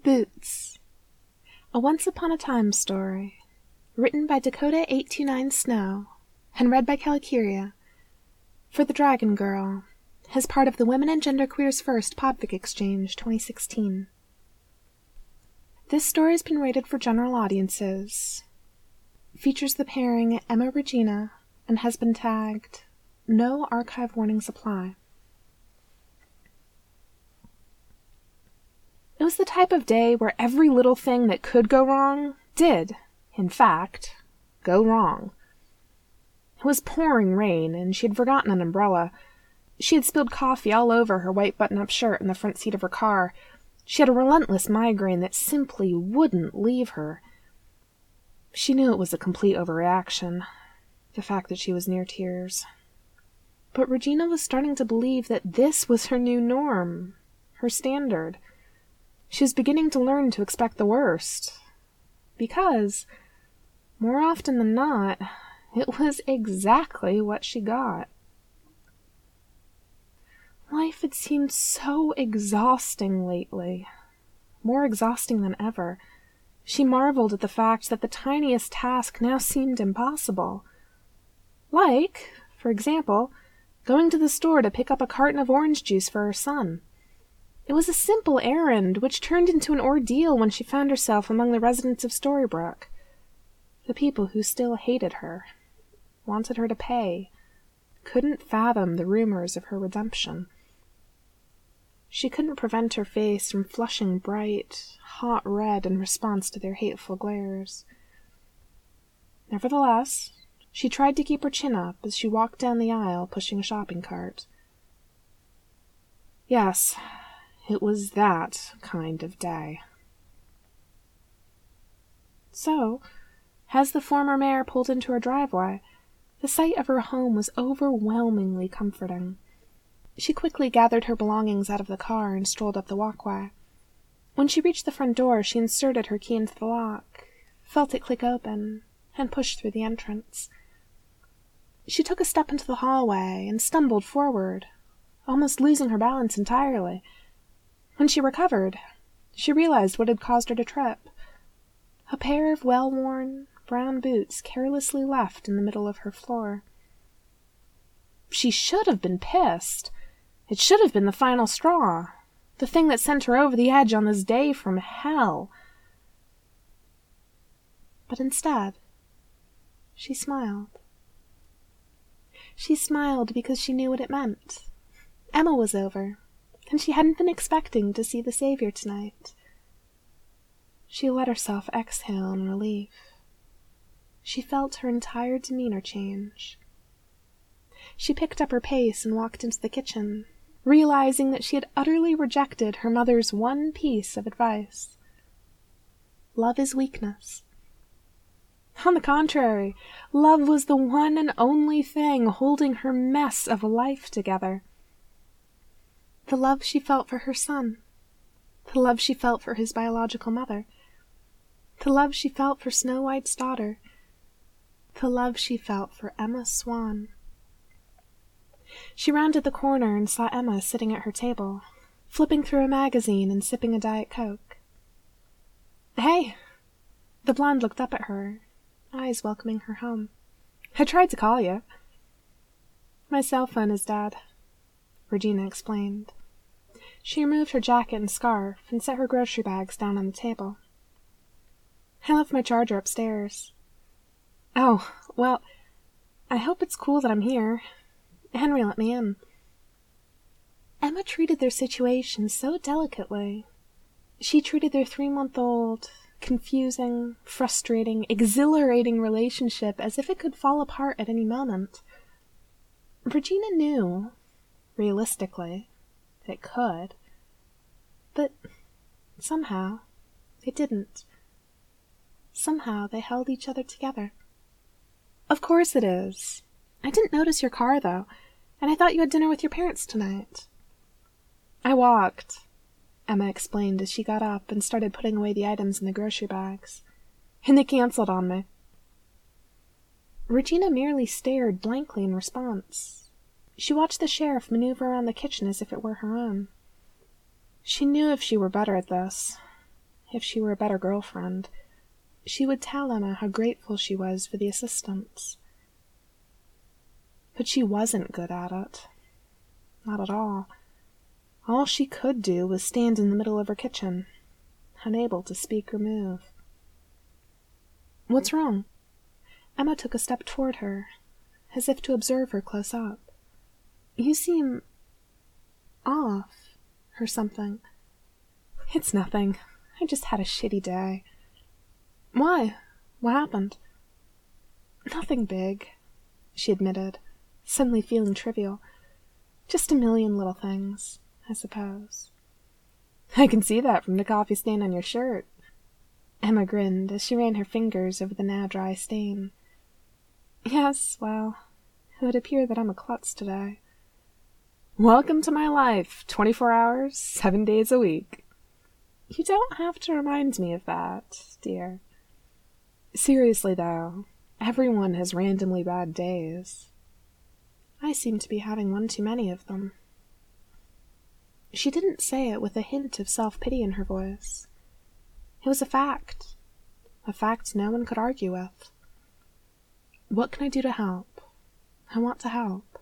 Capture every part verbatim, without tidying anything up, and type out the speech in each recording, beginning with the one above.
Boots. A once-upon-a-time story, written by Dakota eight two nine Snow, and read by Calicuria, for The Dragon Girl, as part of the Women and Genderqueer's First Podfic Exchange twenty sixteen. This story has been rated for general audiences, features the pairing Emma Regina, and has been tagged No Archive Warnings Apply. It was the type of day where every little thing that could go wrong did, in fact, go wrong. It was pouring rain, and she had forgotten an umbrella. She had spilled coffee all over her white button-up shirt in the front seat of her car. She had a relentless migraine that simply wouldn't leave her. She knew it was a complete overreaction, the fact that she was near tears. But Regina was starting to believe that this was her new norm, her standard. She was beginning to learn to expect the worst, because, more often than not, it was exactly what she got. Life had seemed so exhausting lately, more exhausting than ever. She marveled at the fact that the tiniest task now seemed impossible. Like, for example, going to the store to pick up a carton of orange juice for her son. It was a simple errand, which turned into an ordeal when she found herself among the residents of Storybrooke. The people who still hated her, wanted her to pay, couldn't fathom the rumors of her redemption. She couldn't prevent her face from flushing bright, hot red in response to their hateful glares. Nevertheless, she tried to keep her chin up as she walked down the aisle pushing a shopping cart. Yes, it was that kind of day. So, as the former mayor pulled into her driveway, the sight of her home was overwhelmingly comforting. She quickly gathered her belongings out of the car and strolled up the walkway. When she reached the front door, she inserted her key into the lock, felt it click open, and pushed through the entrance. She took a step into the hallway and stumbled forward, almost losing her balance entirely. When she recovered, she realized what had caused her to trip. A pair of well-worn, brown boots carelessly left in the middle of her floor. She should have been pissed. It should have been the final straw, the thing that sent her over the edge on this day from hell. But instead, she smiled. She smiled because she knew what it meant. Emma was over, and she hadn't been expecting to see the Savior tonight. She let herself exhale in relief. She felt her entire demeanor change. She picked up her pace and walked into the kitchen, realizing that she had utterly rejected her mother's one piece of advice. Love is weakness. On the contrary, love was the one and only thing holding her mess of a life together. The love she felt for her son, the love she felt for his biological mother, the love she felt for Snow White's daughter, the love she felt for Emma Swan. She rounded the corner and saw Emma sitting at her table, flipping through a magazine and sipping a Diet Coke. "Hey!" The blonde looked up at her, eyes welcoming her home. "I tried to call you." "My cell phone is dead," Regina explained. She removed her jacket and scarf and set her grocery bags down on the table. "I left my charger upstairs." "Oh, well, I hope it's cool that I'm here. Henry let me in." Emma treated their situation so delicately. She treated their three-month-old, confusing, frustrating, exhilarating relationship as if it could fall apart at any moment. Regina knew, realistically, it could. But somehow, it didn't. Somehow they held each other together. "Of course it is. I didn't notice your car, though, and I thought you had dinner with your parents tonight." "I walked," Emma explained as she got up and started putting away the items in the grocery bags. "And they canceled on me." Regina merely stared blankly in response. She watched the sheriff maneuver around the kitchen as if it were her own. She knew if she were better at this, if she were a better girlfriend, she would tell Emma how grateful she was for the assistance. But she wasn't good at it. Not at all. All she could do was stand in the middle of her kitchen, unable to speak or move. "What's wrong?" Emma took a step toward her, as if to observe her close up. "You seem off, or something." "It's nothing. I just had a shitty day." "Why? What happened?" "Nothing big," she admitted, suddenly feeling trivial. "Just a million little things, I suppose." "I can see that from the coffee stain on your shirt." Emma grinned as she ran her fingers over the now dry stain. "Yes, well, it would appear that I'm a klutz today." "Welcome to my life, twenty-four hours, seven days a week." "You don't have to remind me of that, dear." "Seriously, though, everyone has randomly bad days." "I seem to be having one too many of them." She didn't say it with a hint of self-pity in her voice. It was a fact. A fact no one could argue with. "What can I do to help? I want to help.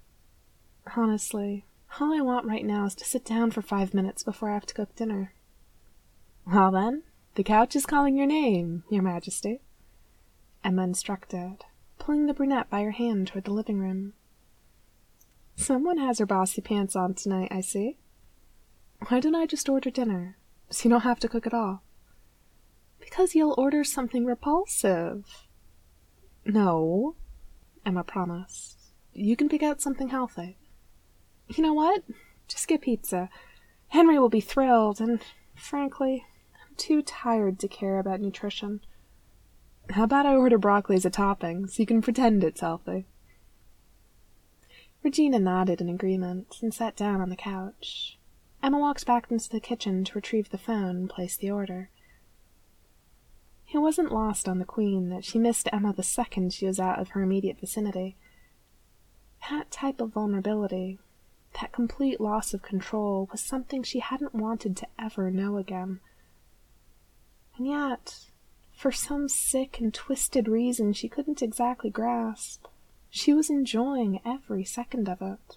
Honestly, all I want right now is to sit down for five minutes before I have to cook dinner." "Well then, the couch is calling your name, Your Majesty," Emma instructed, pulling the brunette by her hand toward the living room. "Someone has her bossy pants on tonight, I see. Why don't I just order dinner, so you don't have to cook at all?" "Because you'll order something repulsive." "No," Emma promised. "You can pick out something healthy." "You know what? Just get pizza. Henry will be thrilled, and, frankly, I'm too tired to care about nutrition." "How about I order broccoli as a topping, so you can pretend it's healthy?" Regina nodded in agreement and sat down on the couch. Emma walked back into the kitchen to retrieve the phone and place the order. It wasn't lost on the Queen that she missed Emma the second she was out of her immediate vicinity. That type of vulnerability, that complete loss of control, was something she hadn't wanted to ever know again. And yet, for some sick and twisted reason she couldn't exactly grasp, she was enjoying every second of it.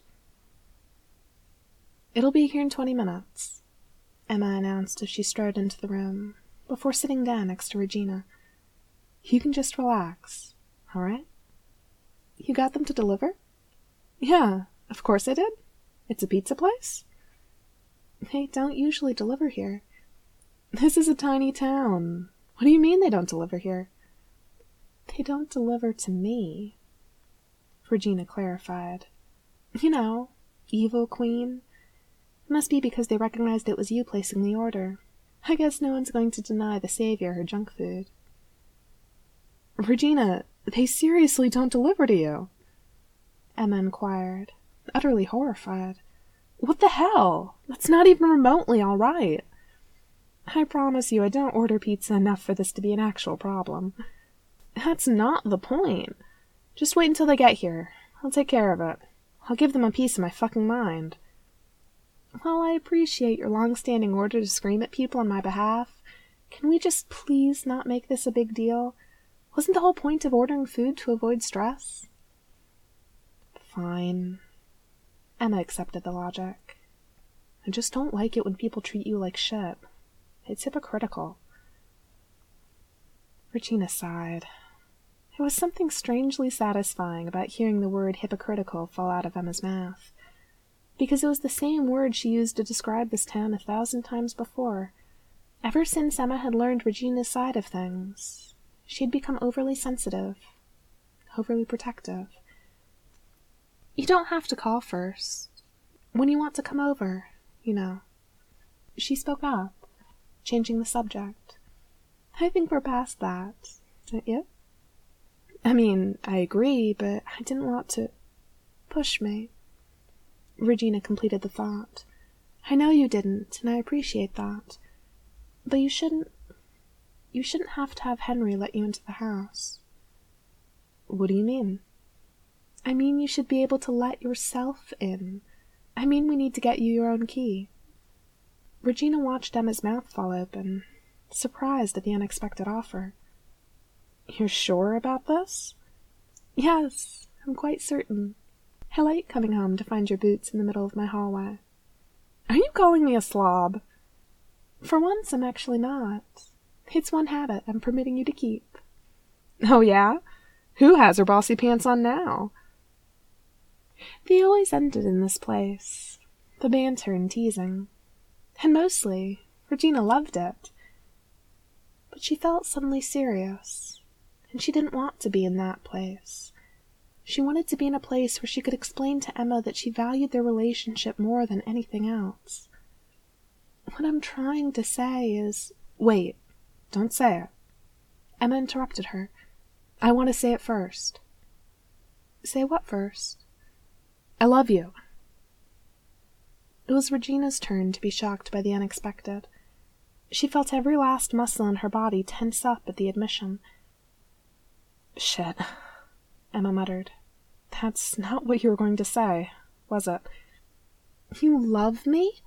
"It'll be here in twenty minutes," Emma announced as she strode into the room, before sitting down next to Regina. "You can just relax, all right?" "You got them to deliver?" "Yeah, of course I did. It's a pizza place." "They don't usually deliver here." "This is a tiny town. What do you mean they don't deliver here?" "They don't deliver to me," Regina clarified. "You know, evil queen. It must be because they recognized it was you placing the order. I guess no one's going to deny the savior her junk food." "Regina, they seriously don't deliver to you?" Emma inquired, utterly horrified. "What the hell? That's not even remotely all right." "I promise you I don't order pizza enough for this to be an actual problem." "That's not the point. Just wait until they get here. I'll take care of it. I'll give them a piece of my fucking mind." "While I appreciate your long-standing order to scream at people on my behalf, can we just please not make this a big deal? Wasn't the whole point of ordering food to avoid stress?" "Fine." Emma accepted the logic. "I just don't like it when people treat you like shit. It's hypocritical." Regina sighed. There was something strangely satisfying about hearing the word hypocritical fall out of Emma's mouth, because it was the same word she used to describe this town a thousand times before. Ever since Emma had learned Regina's side of things, she had become overly sensitive, overly protective. "You don't have to call first. When you want to come over, you know." She spoke up, changing the subject. "I think we're past that, don't you?" "I mean, I agree, but I didn't want to push me." Regina completed the thought. "I know you didn't, and I appreciate that. But you shouldn't... you shouldn't have to have Henry let you into the house." "What do you mean?" "I mean you should be able to let yourself in. I mean we need to get you your own key." Regina watched Emma's mouth fall open, surprised at the unexpected offer. "You're sure about this?" "Yes, I'm quite certain. I like coming home to find your boots in the middle of my hallway." "Are you calling me a slob?" "For once, I'm actually not. It's one habit I'm permitting you to keep." "Oh, yeah? Who has her bossy pants on now?" They always ended in this place, the banter and teasing. And mostly, Regina loved it. But she felt suddenly serious, and she didn't want to be in that place. She wanted to be in a place where she could explain to Emma that she valued their relationship more than anything else. What I'm trying to say is— "Wait, don't say it." Emma interrupted her. "I want to say it first." "Say what first?" "I love you." It was Regina's turn to be shocked by the unexpected. She felt every last muscle in her body tense up at the admission. "Shit," Emma muttered. "That's not what you were going to say, was it?" "You love me?"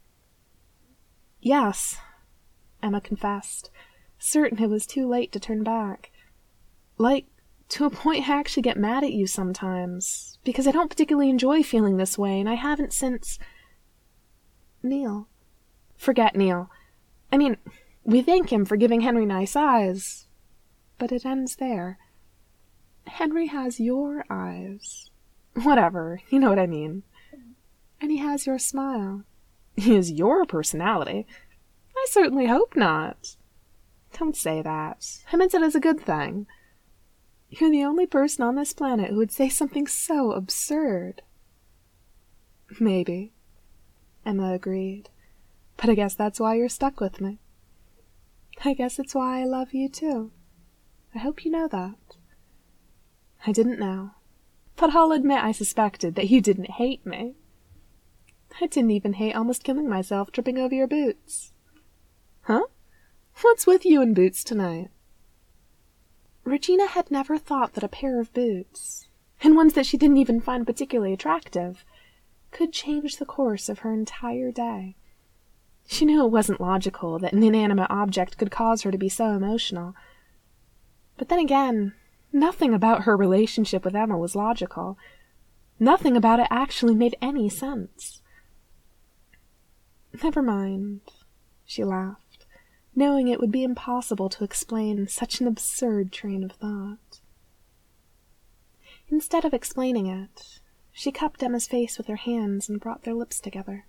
"Yes," Emma confessed, certain it was too late to turn back. "Like, to a point I actually get mad at you sometimes, because I don't particularly enjoy feeling this way, and I haven't since—" "Neil." "Forget Neil. I mean, we thank him for giving Henry nice eyes, but it ends there." "Henry has your eyes." "Whatever, you know what I mean." "And he has your smile." "He has your personality." "I certainly hope not." "Don't say that. I meant it as a good thing." "You're the only person on this planet who would say something so absurd." "Maybe," Emma agreed. "But I guess that's why you're stuck with me." "I guess it's why I love you, too. I hope you know that." "I didn't know. But I'll admit I suspected that you didn't hate me." "I didn't even hate almost killing myself tripping over your boots." "Huh? What's with you and boots tonight?" Regina had never thought that a pair of boots, and ones that she didn't even find particularly attractive, could change the course of her entire day. She knew it wasn't logical that an inanimate object could cause her to be so emotional. But then again, nothing about her relationship with Emma was logical. Nothing about it actually made any sense. "Never mind," she laughed, knowing it would be impossible to explain such an absurd train of thought. Instead of explaining it, she cupped Emma's face with her hands and brought their lips together.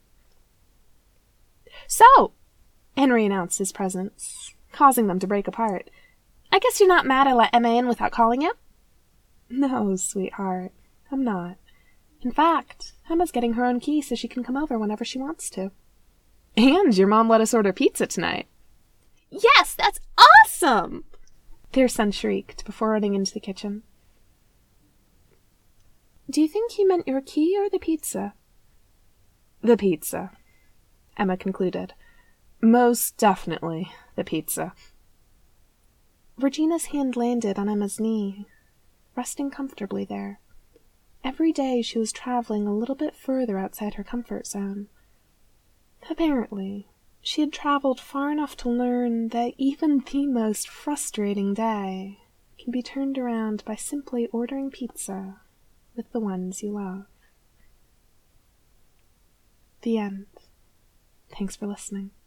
"So," Henry announced his presence, causing them to break apart, "I guess you're not mad I let Emma in without calling you?" "No, sweetheart, I'm not. In fact, Emma's getting her own key so she can come over whenever she wants to." "And your mom let us order pizza tonight." "Yes, that's awesome!" their son shrieked before running into the kitchen. "Do you think he meant your key or the pizza?" "The pizza," Emma concluded. "Most definitely the pizza." Regina's hand landed on Emma's knee, resting comfortably there. Every day she was traveling a little bit further outside her comfort zone. Apparently, she had traveled far enough to learn that even the most frustrating day can be turned around by simply ordering pizza with the ones you love. The end. Thanks for listening.